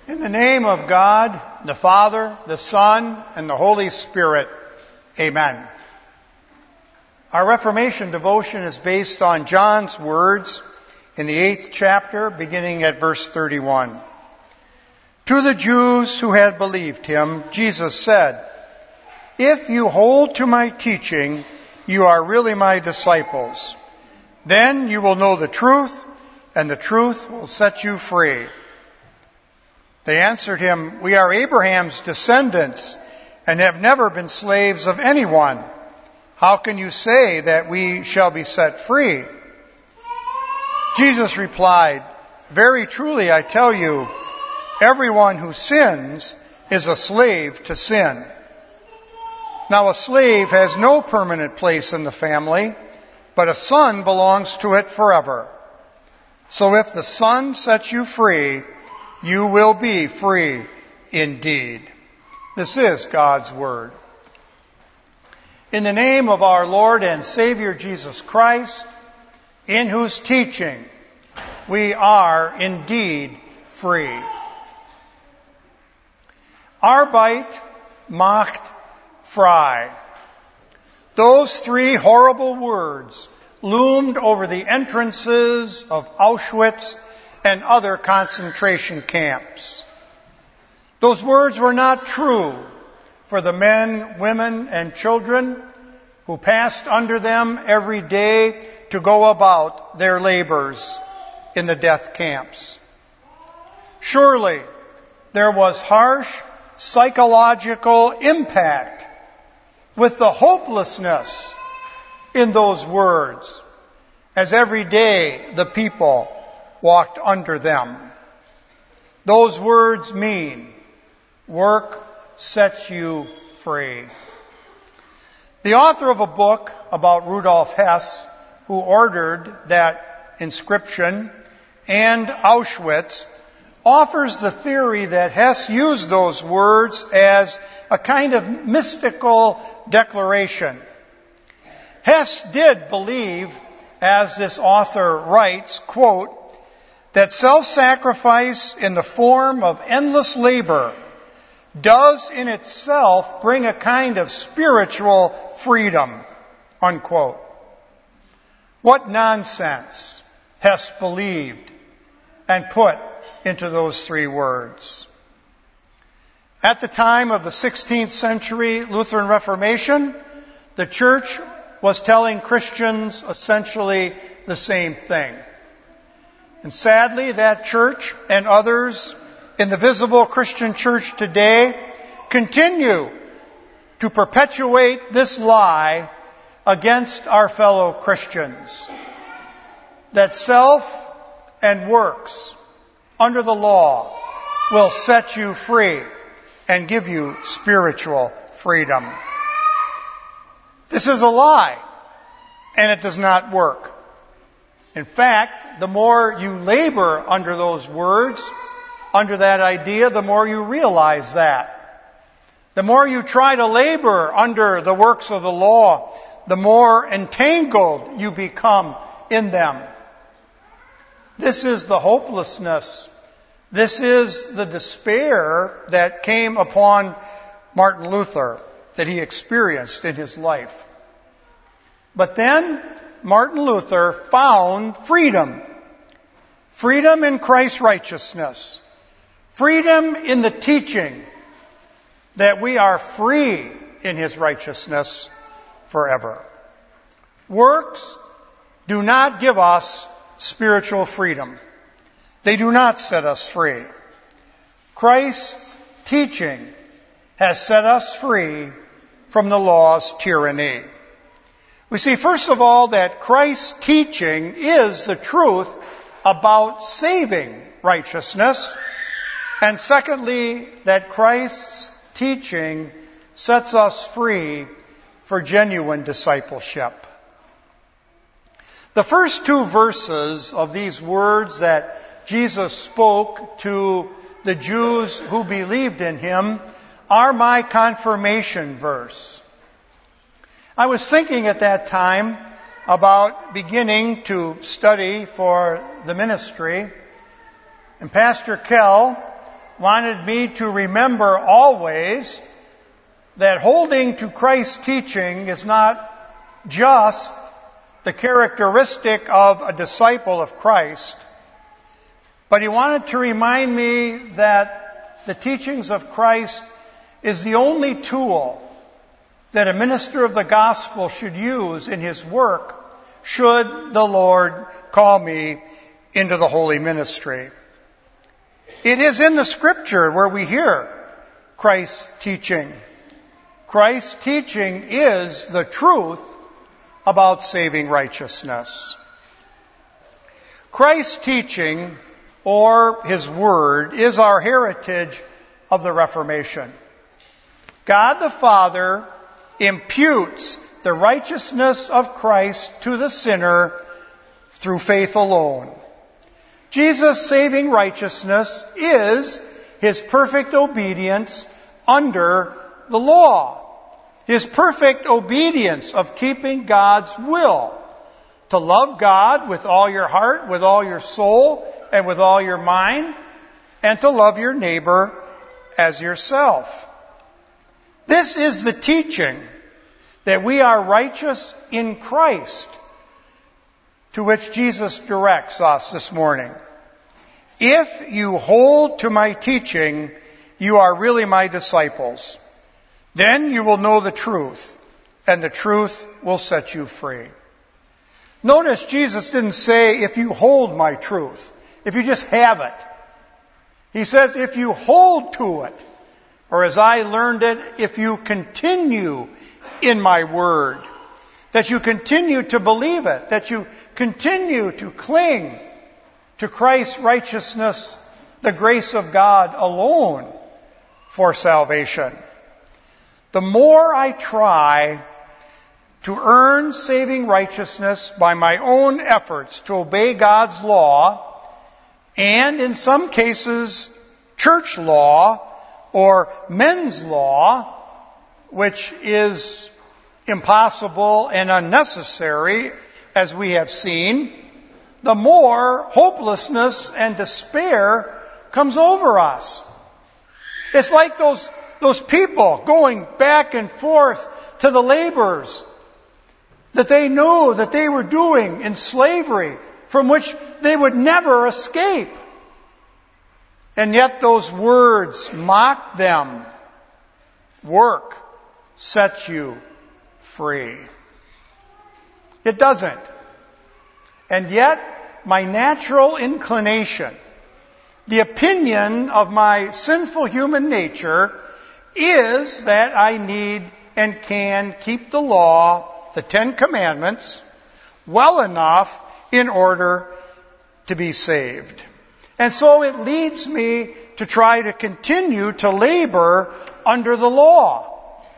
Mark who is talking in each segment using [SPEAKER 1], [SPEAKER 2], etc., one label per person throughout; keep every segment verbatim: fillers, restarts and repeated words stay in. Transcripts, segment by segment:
[SPEAKER 1] In the name of God, the Father, the Son, and the Holy Spirit, amen. Our Reformation devotion is based on John's words in the eighth chapter, beginning at verse thirty-one. To the Jews who had believed him, Jesus said, "If you hold to my teaching, you are really my disciples. Then you will know the truth, and the truth will set you free." They answered him, "We are Abraham's descendants and have never been slaves of anyone. How can you say that we shall be set free?" Jesus replied, "Very truly I tell you, everyone who sins is a slave to sin. Now a slave has no permanent place in the family, but a son belongs to it forever. So if the Son sets you free, you will be free indeed." This is God's Word. In the name of our Lord and Savior Jesus Christ, in whose teaching we are indeed free. Arbeit macht frei. Those three horrible words loomed over the entrances of Auschwitz and other concentration camps. Those words were not true for the men, women, and children who passed under them every day to go about their labors in the death camps. Surely there was harsh psychological impact with the hopelessness in those words, as every day the people walked under them. Those words mean, work sets you free. The author of a book about Rudolf Hess, who ordered that inscription, and Auschwitz, offers the theory that Hess used those words as a kind of mystical declaration. Hess did believe, as this author writes, quote, that self-sacrifice in the form of endless labor does in itself bring a kind of spiritual freedom, unquote. What nonsense Hess believed and put into those three words. At the time of the sixteenth century Lutheran Reformation, the Church was telling Christians essentially the same thing. And sadly, that church and others in the visible Christian church today continue to perpetuate this lie against our fellow Christians, that self and works under the law will set you free and give you spiritual freedom. This is a lie, and it does not work. In fact, the more you labor under those words, under that idea, the more you realize that. The more you try to labor under the works of the law, the more entangled you become in them. This is the hopelessness. This is the despair that came upon Martin Luther, that he experienced in his life. But then Martin Luther found freedom. Freedom in Christ's righteousness. Freedom in the teaching that we are free in his righteousness forever. Works do not give us spiritual freedom. They do not set us free. Christ's teaching has set us free from the law's tyranny. We see, first of all, that Christ's teaching is the truth about saving righteousness. And secondly, that Christ's teaching sets us free for genuine discipleship. The first two verses of these words that Jesus spoke to the Jews who believed in him are my confirmation verse. I was thinking at that time about beginning to study for the ministry, and Pastor Kell wanted me to remember always that holding to Christ's teaching is not just the characteristic of a disciple of Christ, but he wanted to remind me that the teachings of Christ is the only tool that a minister of the gospel should use in his work should the Lord call me into the holy ministry. It is in the Scripture where we hear Christ's teaching. Christ's teaching is the truth about saving righteousness. Christ's teaching, or His Word, is our heritage of the Reformation. God the Father imputes the righteousness of Christ to the sinner through faith alone. Jesus' saving righteousness is His perfect obedience under the law. His perfect obedience of keeping God's will. To love God with all your heart, with all your soul, and with all your mind, and to love your neighbor as yourself. This is the teaching that we are righteous in Christ, to which Jesus directs us this morning. If you hold to my teaching, you are really my disciples. Then you will know the truth, and the truth will set you free. Notice Jesus didn't say, if you hold my truth, if you just have it. He says, if you hold to it, or as I learned it, if you continue in my word, that you continue to believe it, that you continue to cling to Christ's righteousness, the grace of God alone for salvation. The more I try to earn saving righteousness by my own efforts to obey God's law, and in some cases church law or men's law, which is impossible and unnecessary, as we have seen, the more hopelessness and despair comes over us. It's like those Those people going back and forth to the labors that they knew that they were doing in slavery, from which they would never escape. And yet those words mock them. Work sets you free. It doesn't. And yet my natural inclination, the opinion of my sinful human nature, is that I need and can keep the law, the Ten Commandments, well enough in order to be saved. And so it leads me to try to continue to labor under the law.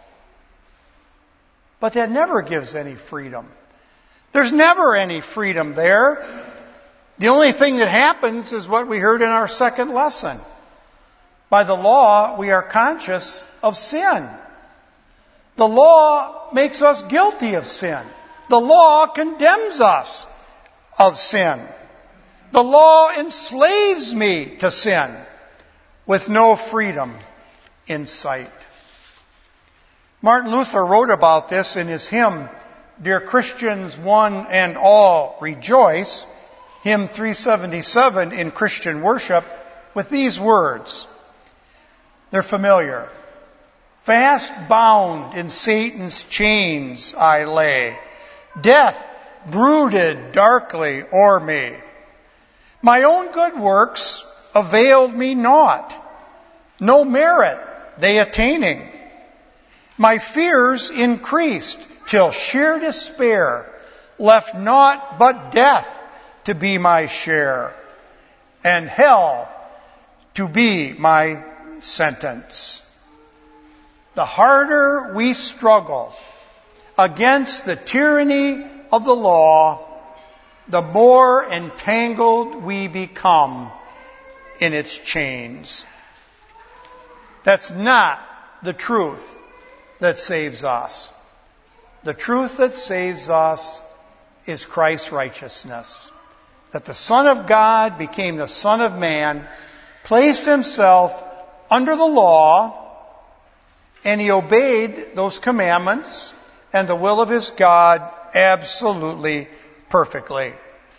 [SPEAKER 1] But that never gives any freedom. There's never any freedom there. The only thing that happens is what we heard in our second lesson. By the law, we are conscious of sin. The law makes us guilty of sin. The law condemns us of sin. The law enslaves me to sin with no freedom in sight. Martin Luther wrote about this in his hymn, Dear Christians, One and All Rejoice, hymn three seventy-seven in Christian worship, with these words. They're familiar. Fast bound in Satan's chains I lay. Death brooded darkly o'er me. My own good works availed me naught. No merit they attaining. My fears increased till sheer despair left naught but death to be my share, and hell to be my sentence. The harder we struggle against the tyranny of the law, the more entangled we become in its chains. That's not the truth that saves us. The truth that saves us is Christ's righteousness. That the Son of God became the Son of Man, placed Himself under the law, and he obeyed those commandments and the will of his God absolutely perfectly.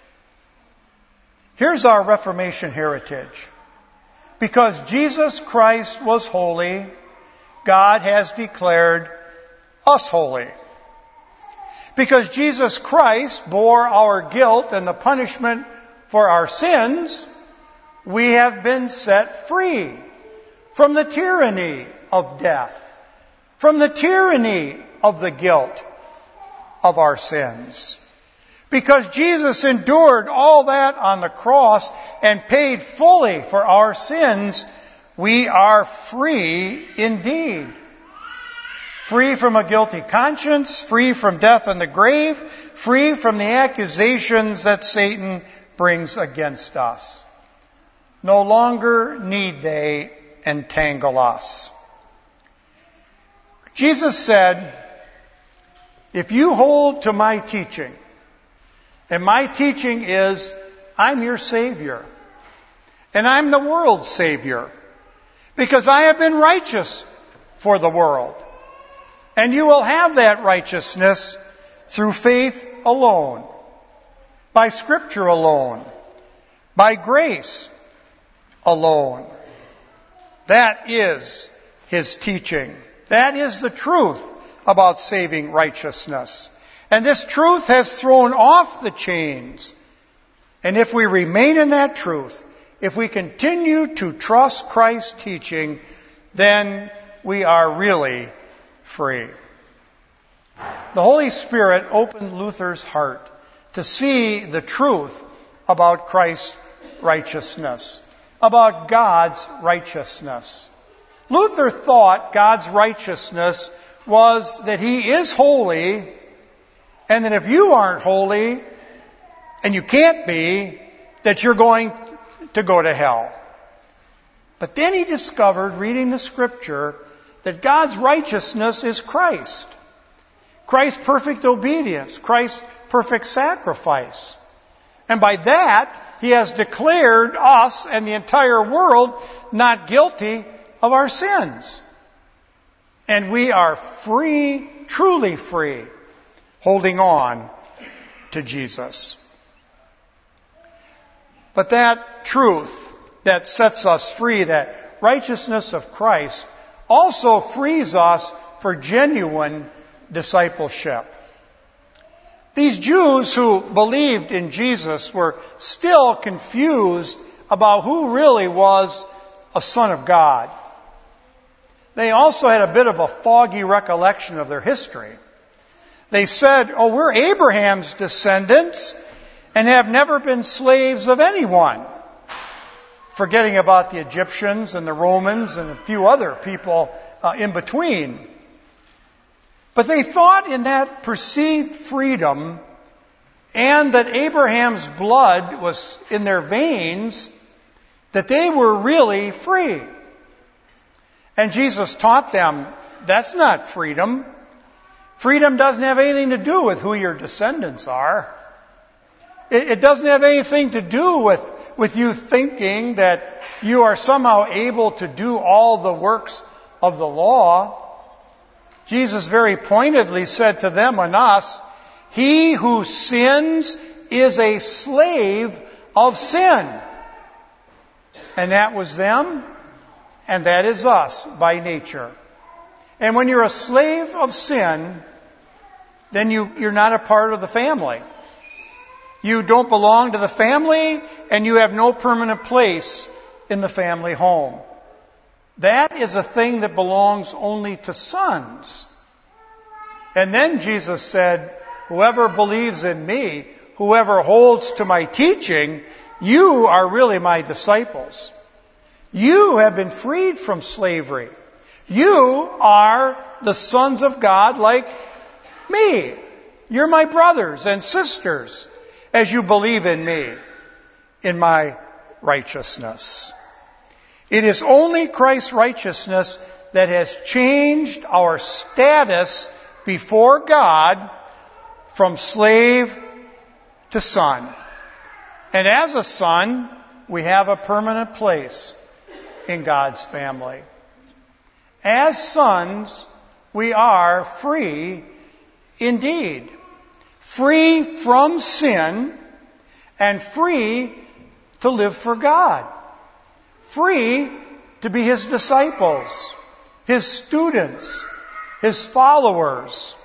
[SPEAKER 1] Here's our Reformation heritage. Because Jesus Christ was holy, God has declared us holy. Because Jesus Christ bore our guilt and the punishment for our sins, we have been set free from the tyranny of death, from the tyranny of the guilt of our sins. Because Jesus endured all that on the cross and paid fully for our sins, we are free indeed. Free from a guilty conscience, free from death and the grave, free from the accusations that Satan brings against us. No longer need they entangle us. Jesus said, if you hold to my teaching, and my teaching is, I'm your Savior, and I'm the world's Savior, because I have been righteous for the world. And you will have that righteousness through faith alone, by Scripture alone, by grace alone. That is his teaching. That is the truth about saving righteousness. And this truth has thrown off the chains. And if we remain in that truth, if we continue to trust Christ's teaching, then we are really free. The Holy Spirit opened Luther's heart to see the truth about Christ's righteousness, about God's righteousness. Luther thought God's righteousness was that he is holy, and that if you aren't holy, and you can't be, that you're going to go to hell. But then he discovered, reading the Scripture, that God's righteousness is Christ. Christ's perfect obedience, Christ's perfect sacrifice. And by that, he has declared us and the entire world not guilty of our sins. And we are free, truly free, holding on to Jesus. But that truth that sets us free, that righteousness of Christ, also frees us for genuine discipleship. These Jews who believed in Jesus were still confused about who really was a Son of God. They also had a bit of a foggy recollection of their history. They said, oh, we're Abraham's descendants and have never been slaves of anyone. Forgetting about the Egyptians and the Romans and a few other people uh, in between. But they thought in that perceived freedom and that Abraham's blood was in their veins, that they were really free. And Jesus taught them, that's not freedom. Freedom doesn't have anything to do with who your descendants are. It, it doesn't have anything to do with, with you thinking that you are somehow able to do all the works of the law. Jesus very pointedly said to them and us, he who sins is a slave of sin. And that was them, and that is us by nature. And when you're a slave of sin, then you, you're not a part of the family. You don't belong to the family, and you have no permanent place in the family home. That is a thing that belongs only to sons. And then Jesus said, whoever believes in me, whoever holds to my teaching, you are really my disciples. You have been freed from slavery. You are the sons of God like me. You're my brothers and sisters as you believe in me, in my righteousness. It is only Christ's righteousness that has changed our status before God from slave to son. And as a son, we have a permanent place in God's family. As sons, we are free indeed. Free from sin and free to live for God. Free to be His disciples, His students, His followers.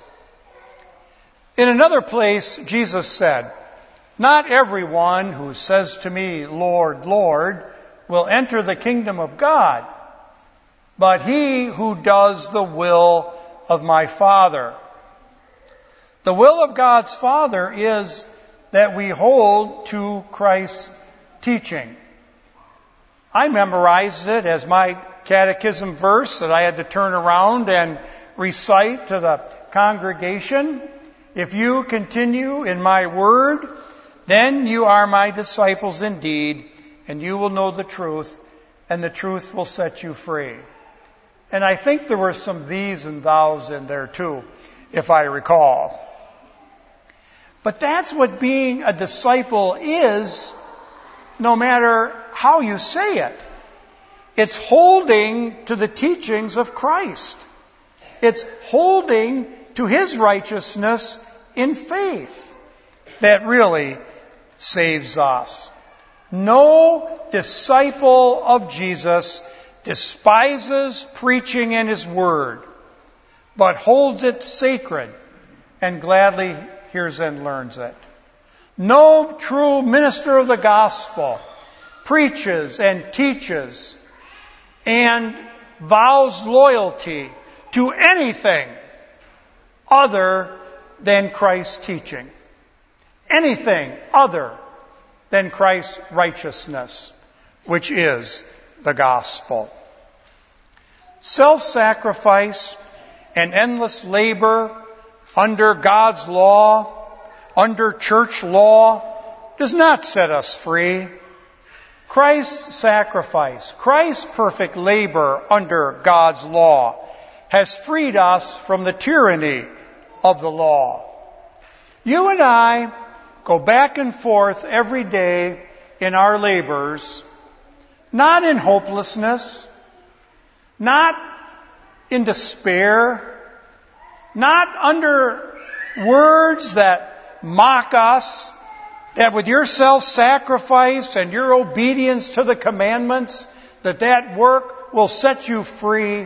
[SPEAKER 1] In another place, Jesus said, "Not everyone who says to me, 'Lord, Lord,' will enter the kingdom of God, but he who does the will of my Father." The will of God's Father is that we hold to Christ's teaching. I memorized it as my catechism verse that I had to turn around and recite to the congregation. "If you continue in my word, then you are my disciples indeed, and you will know the truth, and the truth will set you free." And I think there were some these and thous in there too, if I recall. But that's what being a disciple is, no matter how you say it. It's holding to the teachings of Christ. It's holding to His righteousness in faith that really saves us. No disciple of Jesus despises preaching in His Word, but holds it sacred and gladly hears and learns it. No true minister of the gospel preaches and teaches and vows loyalty to anything other than Christ's teaching. Anything other than Christ's righteousness, which is the gospel. Self-sacrifice and endless labor under God's law, under church law, does not set us free. Christ's sacrifice, Christ's perfect labor under God's law has freed us from the tyranny of the law. You and I go back and forth every day in our labors, not in hopelessness, not in despair, not under words that mock us, that with your self-sacrifice and your obedience to the commandments, that that work will set you free.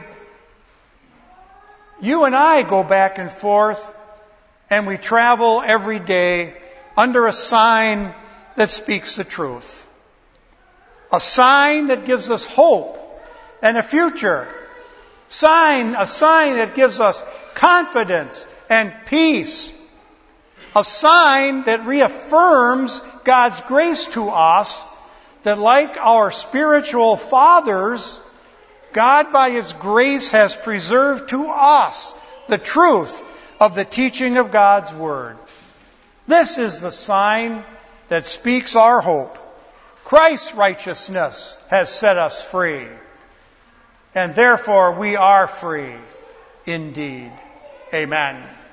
[SPEAKER 1] You and I go back and forth, and we travel every day under a sign that speaks the truth. A sign that gives us hope and a future. Sign, a sign that gives us confidence and peace. A sign that reaffirms God's grace to us, that like our spiritual fathers, God by His grace has preserved to us the truth of the teaching of God's Word. This is the sign that speaks our hope. Christ's righteousness has set us free, and therefore we are free indeed. Amen.